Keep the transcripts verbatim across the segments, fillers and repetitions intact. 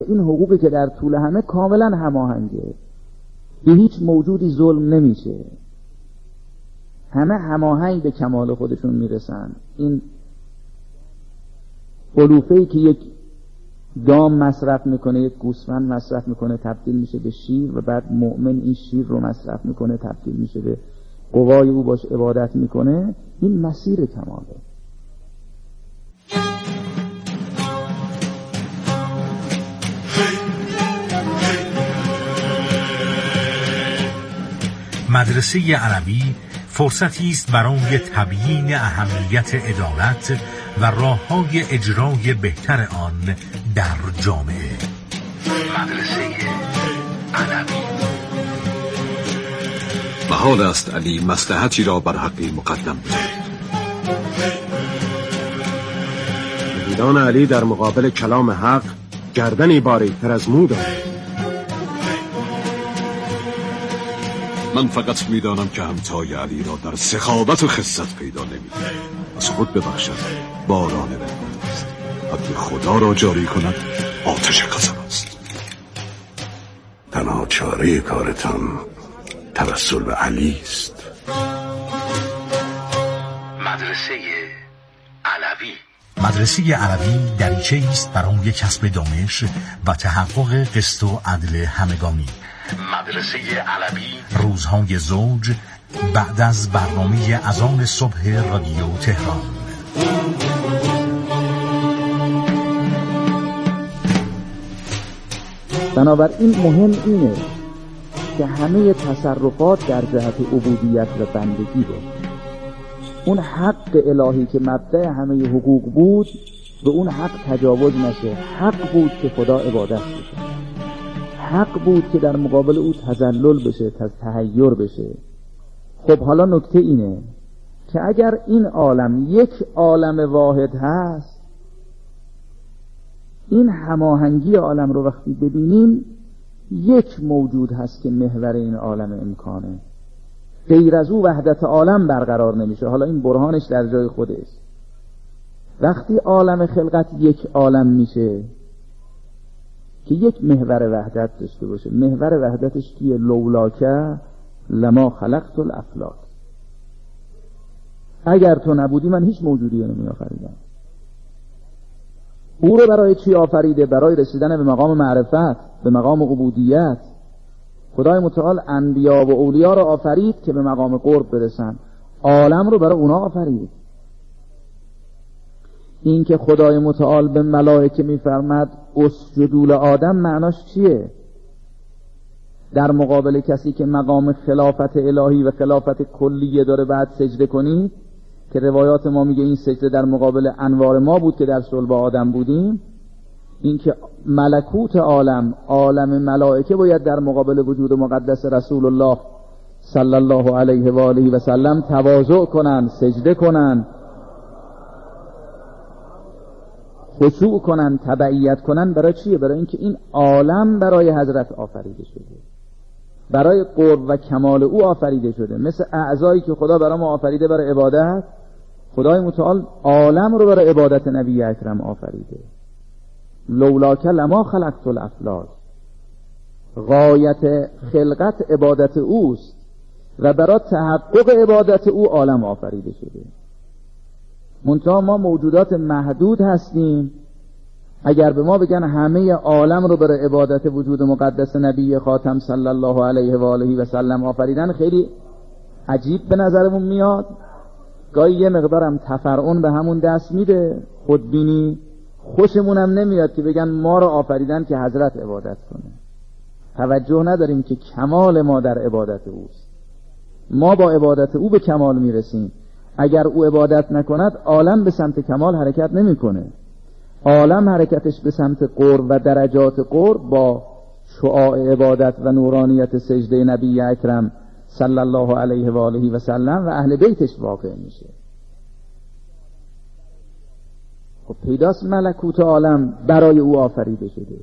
این حقوقی که در طول همه کاملا هماهنگه، به هیچ موجودی ظلم نمیشه، همه هماهنگ به کمال خودشون میرسن. این علوفه‌ای که یک دام مصرف میکنه، یک گوسفند مصرف میکنه تبدیل میشه به شیر و بعد مؤمن این شیر رو مصرف میکنه تبدیل میشه به قوای او، باش عبادت میکنه، این مسیر کماله. مدرسه علوی فرصتی است برای تبیین اهمیت عدالت و راه‌های اجرای بهتر آن در جامعه. مدرسه علوی. محال است علی مصلحتی را بر حقی مقدم بدهد. مریدان علی در مقابل کلام حق گردنی باریک‌تر از مو دارند. من فقط میدانم که همتای علی را در سخاوت و خست پیدا نمی‌کنم. از خود ببخشد باران رحمت است، حد خدا را جاری کند آتش غضب است. تنها چاره کارتان توسل به علی است. مدرسه علوی. مدرسه علوی دریچه است برای کسب دانش و تحقق قسط و عدل همگانی. مدرسه علوی روزهای زوج بعد از برنامه اذان صبح رادیو تهران. بنابراین مهم اینه که همه تصرفات در جهت عبودیت و بندگی باشه. اون حق الهی که مبدأ همه حقوق بود به اون حق تجاوز نشه. حق بود که خدا عبادت بشه، حق بود که در مقابل او تذلل بشه، تحیر بشه. خب حالا نکته اینه که اگر این عالم یک عالم واحد هست، این هماهنگی عالم رو وقتی ببینیم یک موجود هست که محور این عالم امکانه، غیر از او وحدت عالم برقرار نمیشه. حالا این برهانش در جای خودش. وقتی عالم خلقت یک عالم میشه که یک محور وحدت داشته باشه، محور وحدتش کیه؟ لولاکه لما خلقت الافلاک. اگر تو نبودی من هیچ موجودی رو نمی آفریدم. او رو برای چی آفریده؟ برای رسیدن به مقام معرفت، به مقام عبودیت. خدای متعال انبیا و اولیا رو آفرید که به مقام قرب برسن، عالم رو برای اونا آفرید. این که خدای متعال به ملائکه میفرماد اسجدوا لآدم معناش چیه؟ در مقابل کسی که مقام خلافت الهی و خلافت کلیه داره بعد سجده کنید، که روایات ما میگه این سجده در مقابل انوار ما بود که در صلب آدم بودیم. این که ملکوت عالم، عالم ملائکه باید در مقابل وجود مقدس رسول الله صلی الله علیه و آله و سلم تواضع کنن، سجده کنن، خشوع کنن، تبعیت کنن. برای چیه؟ برای اینکه این عالم برای حضرت آفریده شده، برای قرب و کمال او آفریده شده. مثل اعضایی که خدا برای ما آفریده برای عبادت، خدای متعال عالم رو برای عبادت نبی اکرم آفریده. لولاک لما خلقت الافلاک. غایت خلقت عبادت اوست و برای تحقق عبادت او عالم آفریده شده. منتها ما موجودات محدود هستیم. اگر به ما بگن همه عالم رو برای عبادت وجود مقدس نبی خاتم صلی الله علیه و آله و سلم آفریدن، خیلی عجیب به نظرمون میاد. گاهی یه مقدارم تفرعون به همون دست میده، خودبینی. خوشمونم نمیاد که بگن ما رو آفریدن که حضرت عبادت کنه. توجه نداریم که کمال ما در عبادت اوست. ما با عبادت او به کمال میرسیم. اگر او عبادت نکند عالم به سمت کمال حرکت نمیکنه. عالم حرکتش به سمت قرب و درجات قرب با شعاع عبادت و نورانیت سجده نبی اکرم صلی الله علیه و آله و سلم و اهل بیتش واقع میشه. خب پیداست ملکوت عالم برای او آفریده شده.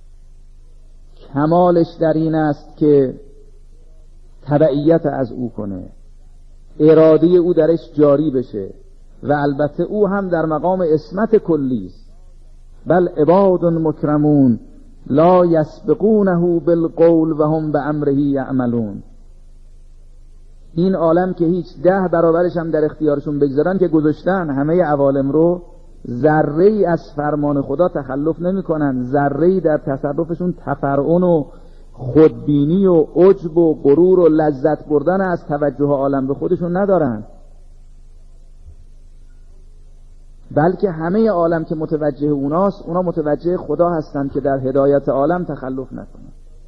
کمالش در این است که تبعیت از او کنه، اراده او درش جاری بشه و البته او هم در مقام اسمت کلی است. بل عباد مکرمون لا یسبقونه بالقول و هم بامره یعملون. این عالم که هیچ ده برابرش هم در اختیارشون بگذارن که گذاشتن، همه عوالم رو، ذره ای از فرمان خدا تخلف نمی کنن، ذره ای در تصرفشون تفرعن و خودبینی و عجب و غرور و لذت بردن از توجه عالم به خودشون ندارن، بلکه همه عالم که متوجه اوناست، اونا متوجه خدا هستند که در هدایت عالم تخلف نکنن.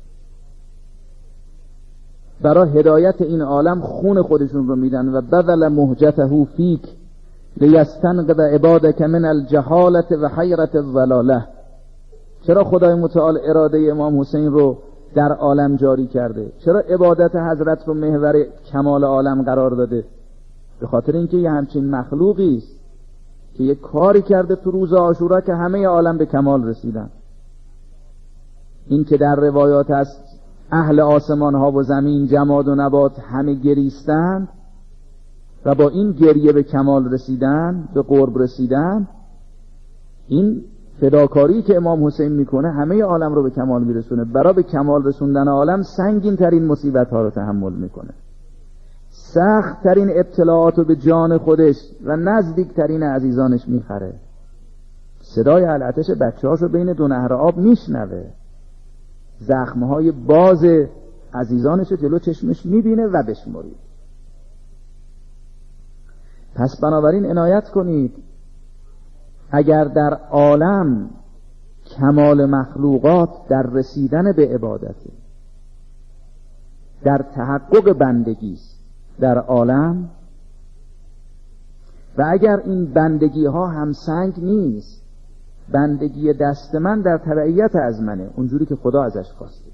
برای هدایت این عالم خون خودشون رو میدن. و بذل مهجته فیک لیستنقذ عبادک من الجهالت و حیرت الضلاله. چرا خدای متعال اراده امام حسین رو در عالم جاری کرده؟ چرا عبادت حضرت رو محور کمال عالم قرار داده؟ به خاطر اینکه یه همچین مخلوقی است که یه کاری کرده تو روز عاشورا که همه عالم به کمال رسیدن. این که در روایات هست اهل آسمان ها و زمین، جماد و نبات همه گریستند و با این گریه به کمال رسیدن، به قرب رسیدن. این فداکاری که امام حسین میکنه همه عالم رو به کمال میرسونه. برای به کمال رسوندن عالم سنگین ترین مصیبت ها رو تحمل میکنه، سخت ترین ابتلاعات رو به جان خودش و نزدیک ترین عزیزانش میخره. صدای العطش بچه هاشو بین دو نهر آب میشنوه، زخمهای باز عزیزانش جلو چشمش میبینه و بشمرید. پس بنابراین عنایت کنید، اگر در عالم کمال مخلوقات در رسیدن به عبادته، در تحقق بندگی در عالم، و اگر این بندگی ها همسنگ نیست، بندگی دست من در تبعیت از منه، اونجوری که خدا ازش خواسته.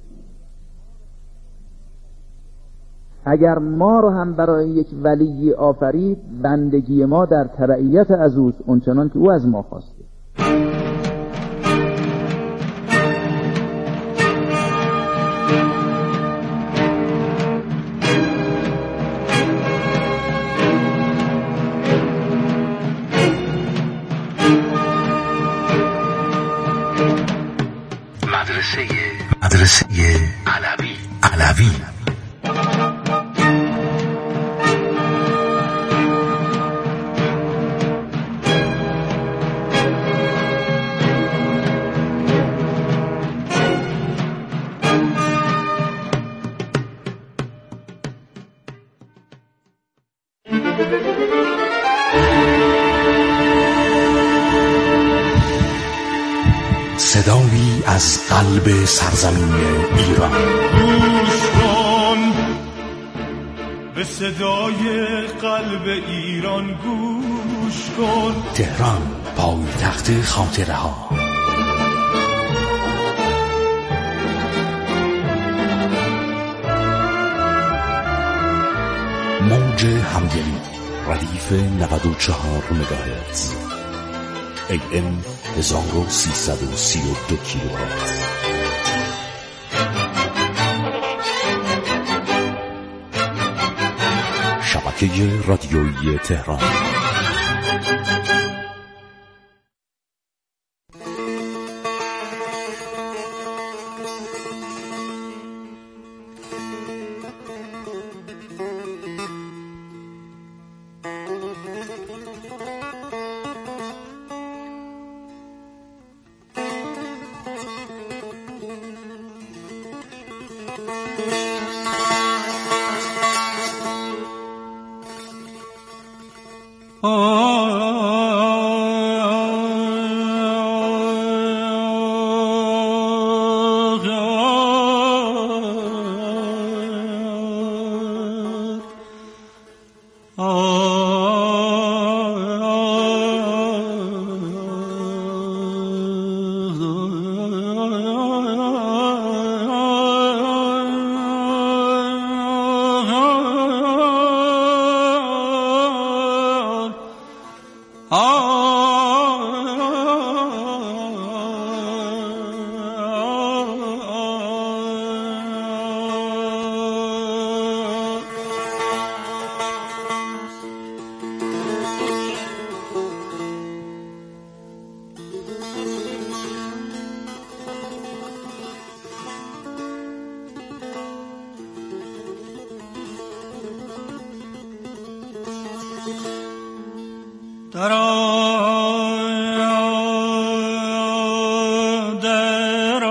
اگر ما رو هم برای یک ولی آفرید، بندگی ما در تبعیت از اوست، اونچنان که او از ما خواسته. مدرسه مدرسه علوی علوی صدایی از قلب سرزمین ایران. گوش کن به صدای قلب ایران، گوش کن. تهران، پایتخت خاطره ها. موج همدلی، ردیف نود و چهار مگاهرتز، ای ام هزار و سیصد و سی و دو کیلوهرتز. شبکه رادیویی تهران.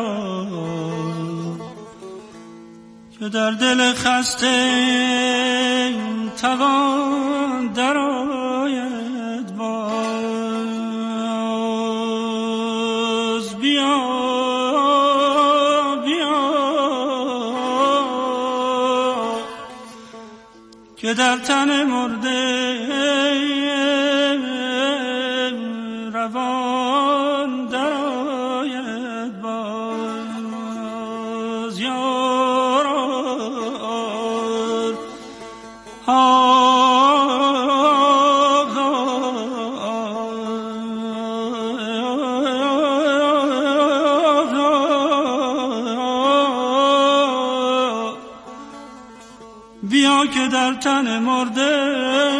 که در دل خسته توان درآید باز. بیا بیا که در تن مرده روان درآید باز. یار ها بیا که در تن مرده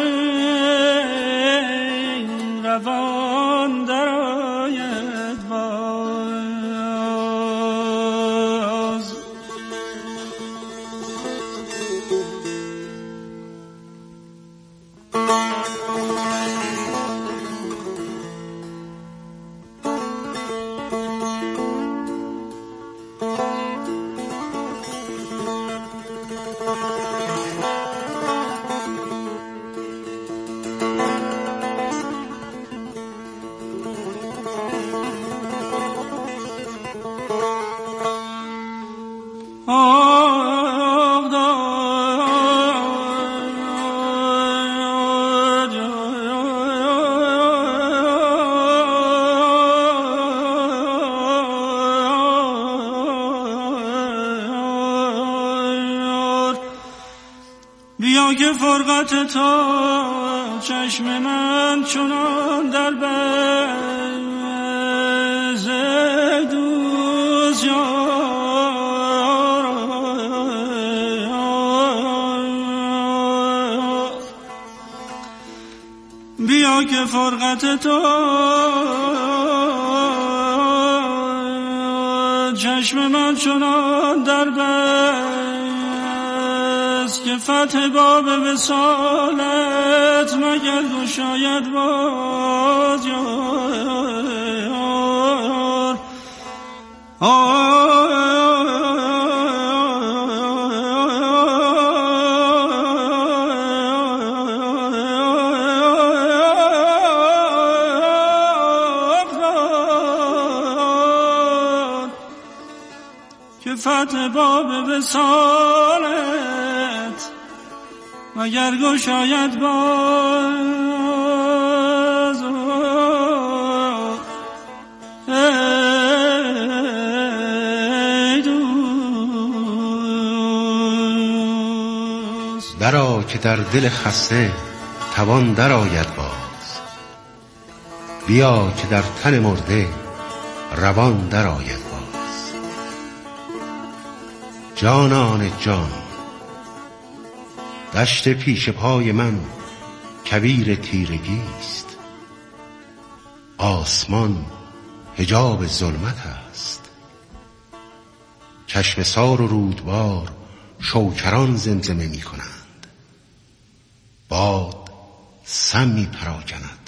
روان درآید باز. بیا که فرقت تو چشم من چنان در بز دوز یار. بیا که فرقت تو چشم من چنان در بز که فتح باب وصالت مگر گشاید باز. یار که فتح باب وصالت مگر گشاید باز. ای دوست درآ که در دل خسته توان درآید باز. بیا که در تن مرده روان درآید باز. جانان جان دشت پیش پای من کویر تیرگی است. آسمان حجاب ظلمت است. چشم سار و رودبار شوکران زمزمه می کنند. باد سم می پراکند.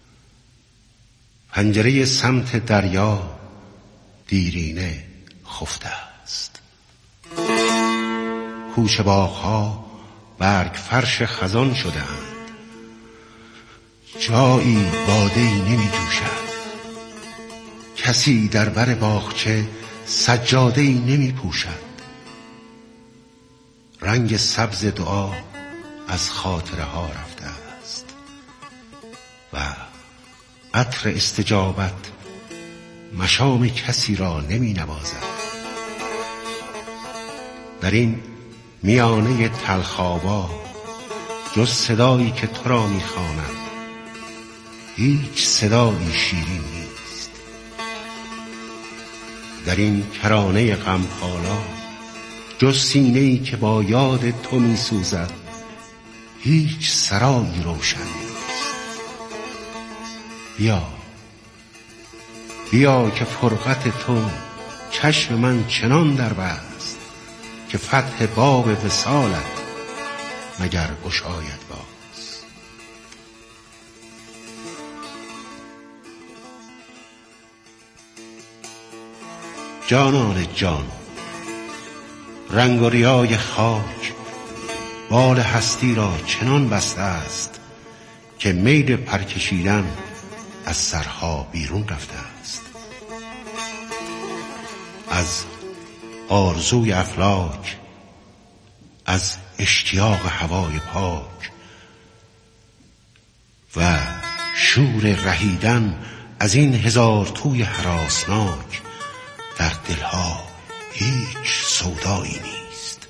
پنجره سمت دریا دیرینه خفته است. کوچه باغ‌ها برگ فرش خزان شده‌اند. جایی باده‌ای نمی جوشد. کسی در بر باغچه سجاده‌ای نمی پوشد. رنگ سبز دعا از خاطره ها رفته است و عطر استجابت مشام کسی را نمی نوازد. در این میانه تلخابا جز صدایی که تو را میخواند هیچ صدایی شیرین نیست. در این کرانه غمپالا جز سینه‌ای که با یاد تو میسوزد هیچ سرایی روشن نیست. بیا بیا که فرقت تو چشم من چنان در بست که فتح باب وصالت مگر گشاید باز. جانان جان، رنگ و ریای خاک بال هستی را چنان بسته است که میل پرکشیدن از سرها بیرون رفته است. از آرزوی افلاک، از اشتیاق هوای پاک و شور رهیدن از این هزار توی هراسناک در دلها هیچ سودایی نیست.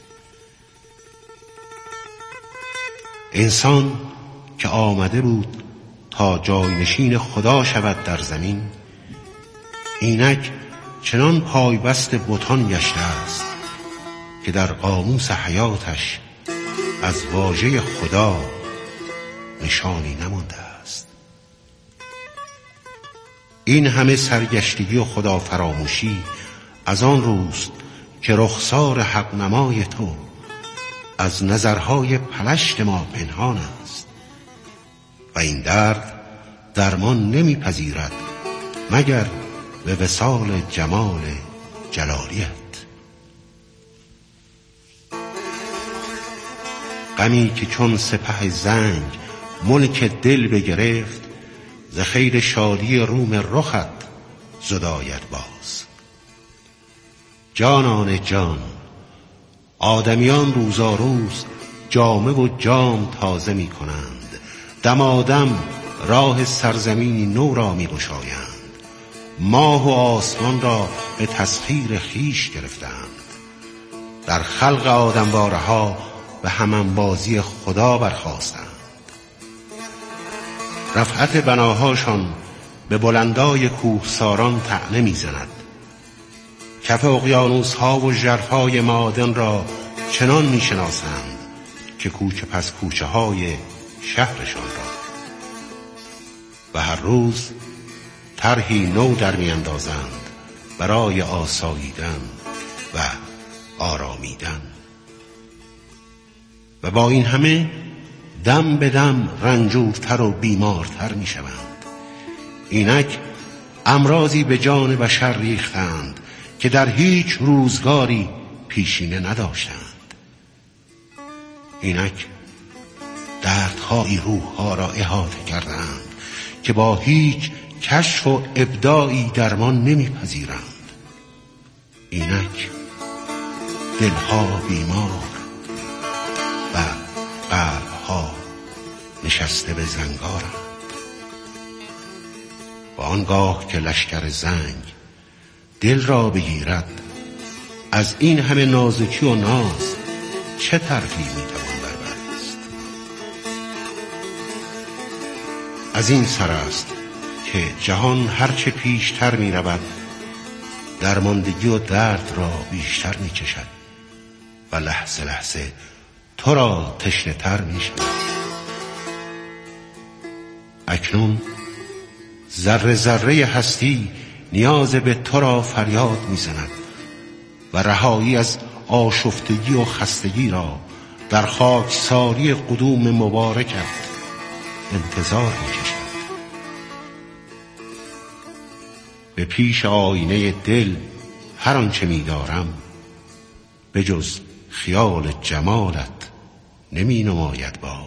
انسان که آمده بود تا جاینشین خدا شود در زمین، اینک چنان پایبست بتان گشته است که در قاموس حیاتش از واژه خدا نشانی نمانده است. این همه سرگشتگی و خدا فراموشی از آن روست که رخسار حق نمای تو از نظرهای پلشت ما پنهان است و این درد درمان نمیپذیرد مگر به وصال جمال جلالیت. غمی که چون سپه زنگ ملک دل بگرفت، ز خیل شادی روم رخت زداید باز. جانان جان، آدمیان روزاروز جامه و جام تازه می کنند، دمادم راه سرزمینی نو را می گشایند، ماه و آسمان را به تسخیر خیش گرفتند، در خلق آدموارها به همانبازی خدا برخاستند. رفعت بناهاشان به بلندای کوهساران طعنه می‌زند، کف اقیانوس‌ها و ژرفای معادن را چنان می‌شناسند که کوچه پس کوچه‌های شهرشان را، و هر روز طرحی نو در می‌اندازند برای آساییدن و آرامیدن. و با این همه دم به دم رنجورتر و بیمارتر می شوند. اینک امراضی به جان بشر ریختند که در هیچ روزگاری پیشینه نداشتند. اینک دردهای روحها را احاطه کردند که با هیچ کشف و ابداعی درمان نمیپذیرند. اینک دلها بیمار و قلبها نشسته به زنگارند. و آنگاه که لشکر زنگ دل را بگیرد، از این همه نازکی و ناز چه طرفی میتوان بربست؟ از این سر است که جهان هرچه پیشتر می رود درماندگی و درد را بیشتر می چشد و لحظه لحظه تو را تشنه تر می شود. اکنون ذره ذره هستی نیاز به تو را فریاد می زند و رهایی از آشفتگی و خستگی را در خاکساری قدوم مبارکت انتظار می کشد. به پیش آینه دل هر آنچه می دارم به جز خیال جمالت نمی نماید باز.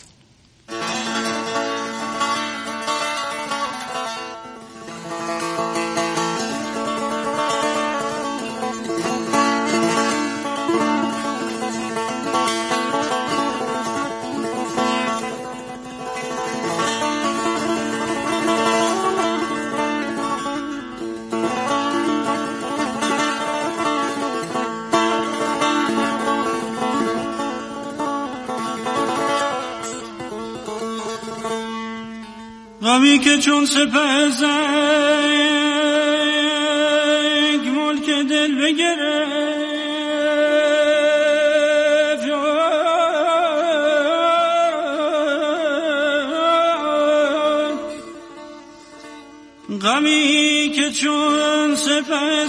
غمی که چون سپه زنگ ملک دل بگرفت، غمی که چون سپه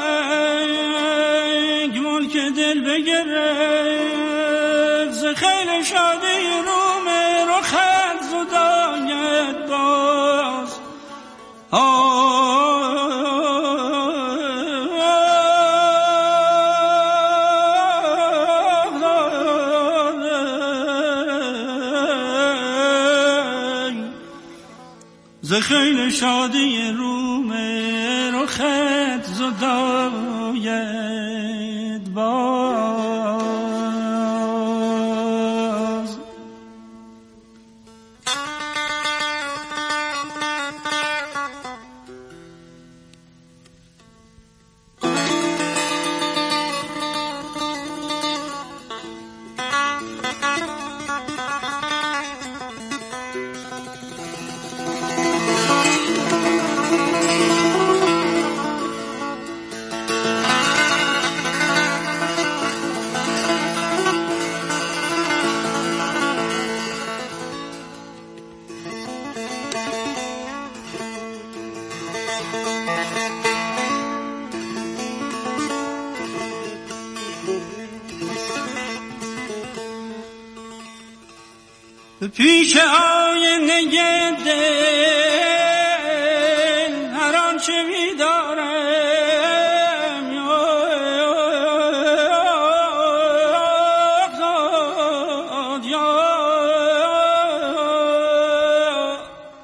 زنگ ملک دل بگرفت، ز خیل شادی روم رخت زداید باز. آه خیل شادی روم رخت زداید باز. پیش آینه دل هر آنچه می‌دارم یاد یاد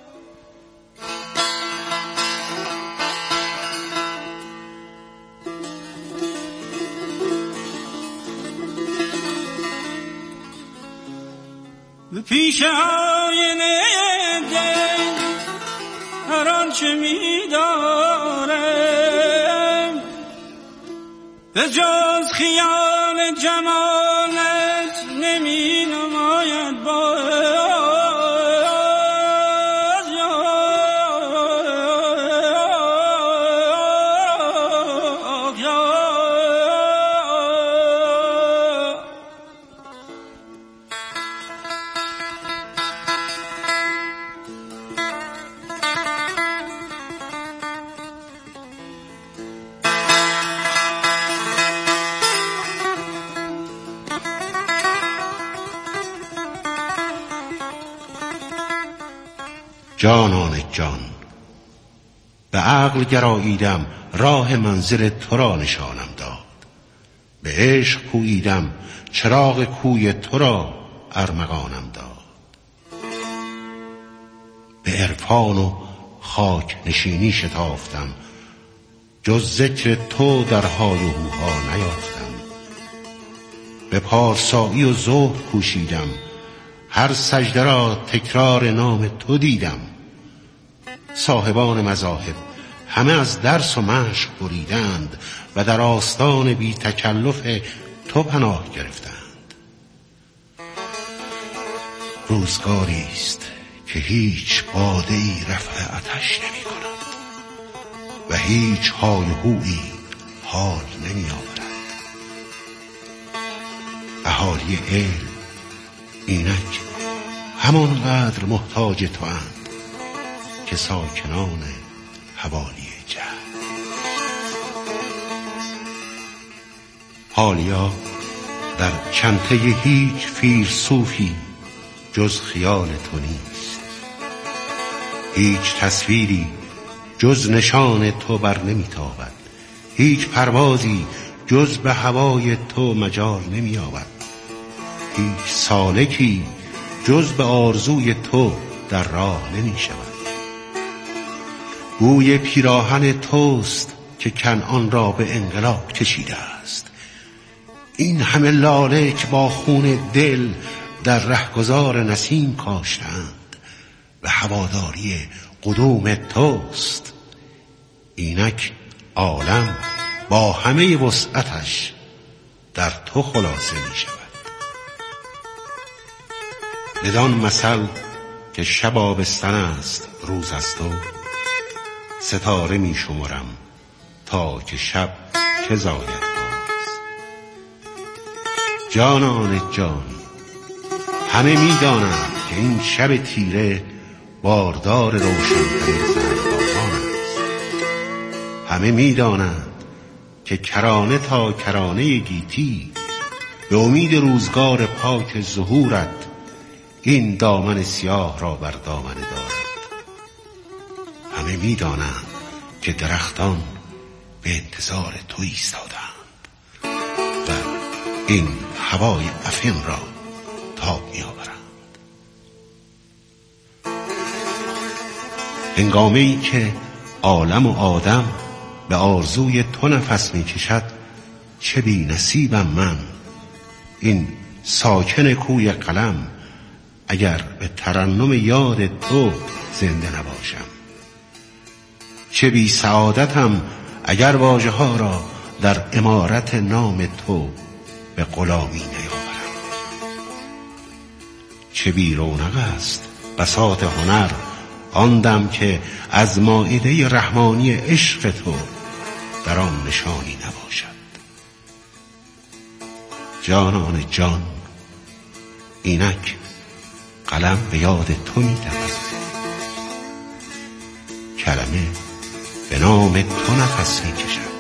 پیش آینه دل هر آنچه می‌دارم به جز خیال جمالت نمی نماید باز جانان جان، به عقل گراییدم راه منزل تو را نشانم داد، به عشق کوییدم چراغ کوی تو را ارمغانم داد، به عرفان و خاک نشینی شتافتم، جز ذکر تو در حال و هوها نیافتم، به پارسایی و زهد کوشیدم، هر سجده را تکرار نام تو دیدم، صاحبان مذاهب همه از درس و مشق بریدند و در آستان بی تکلف تو پناه گرفتند. روزگاری است که هیچ باده ای رفع آتش نمی کند و هیچ های و هویی حال نمی آورد. اهالی علم اینک همانقدر محتاج تو اند که ساکنان حوالی جهل. حالیا در چنته هیچ فیلسوفی جز خیال تو نیست، هیچ تصویری جز نشان تو بر نمیتابد، هیچ پروازی جز به هوای تو مجال نمییابد، هیچ سالکی جز به آرزوی تو در راه نمی شود. بوی پیراهن توست که کنعان را به انقلاب کشیده است، این همه لاله که با خون دل در رهگذار نسیم کاشتند و هواداری قدوم توست. اینک عالم با همه وسعتش در تو خلاصه می شود. بدان مثل که شب آبستن است روز از تو، ستاره می شمرم تا که شب که زاید باز. جانان جان، همه می دانند که این شب تیره باردار روشن‌ترین سحرگاهان است. همه می دانند که کرانه تا کرانه گیتی به امید روزگار پاک ظهورت این دامن سیاه را بر دامن دارد. همه می دانند که درختان به انتظار تو ایستادند و این هوای افن را تاب می آورند. هنگامه ای که عالم و آدم به آرزوی تو نفس می کشد، چه بی نصیبم من، این ساکن کوی قلم، اگر به ترنم یاد تو زنده نباشم. چه بی سعادتم اگر واژه ها را در عمارت نام تو به غلامی نیاورم. چه بی رونق است بساط هنر آن دم که از مائده رحمانی عشق تو در آن نشانی نباشد. جانان جان، اینک قلم به یاد تو می دهد، کلمه به نام تو نفس می کشد،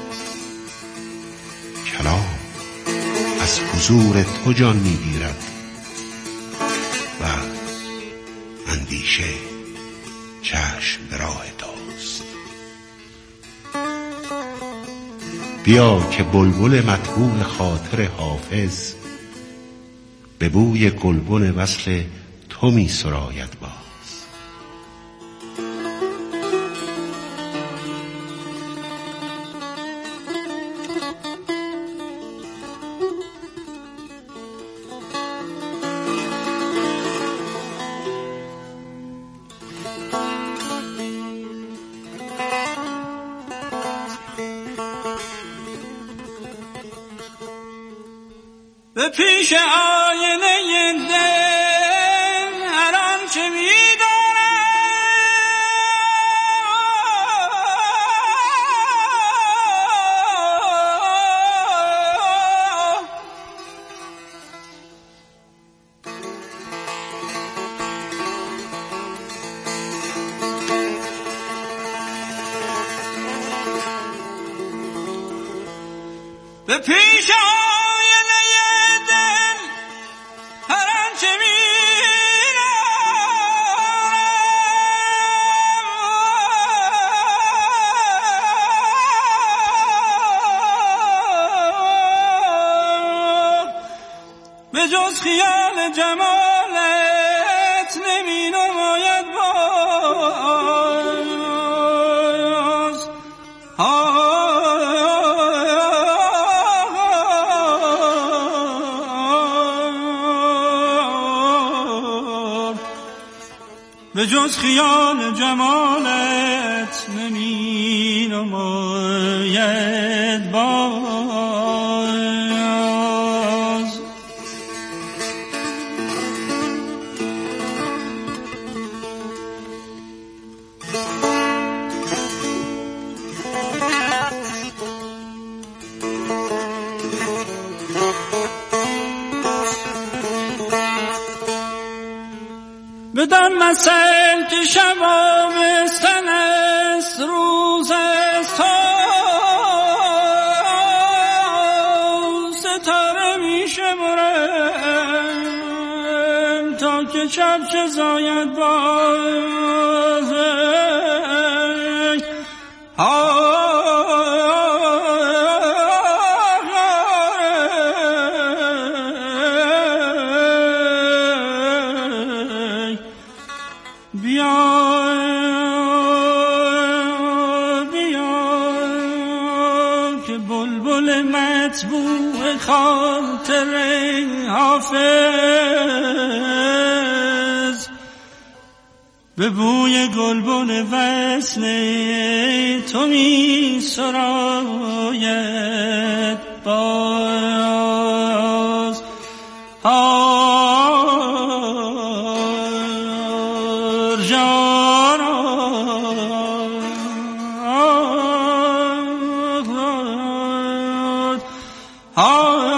کلام از حضور تو جان می گیرد و اندیشه چشم به راه توست. بیا که بلبل مطبوع خاطر حافظ به بوی گلبن وصل تو می سراید باز. به پیش آینه دل هر آنچه می‌دانم به پیش به جز خیال جمالت نمی نماید باز. به جز خیال جمالت نمی نماید باز. بدان مثل که شب آبستن است روز است تا ستاره می شمرم تا که شب چه زاید باز. مطبوع خاطر حافظ به بوی گلبن وصل تو می سراید باز. آر جانا آه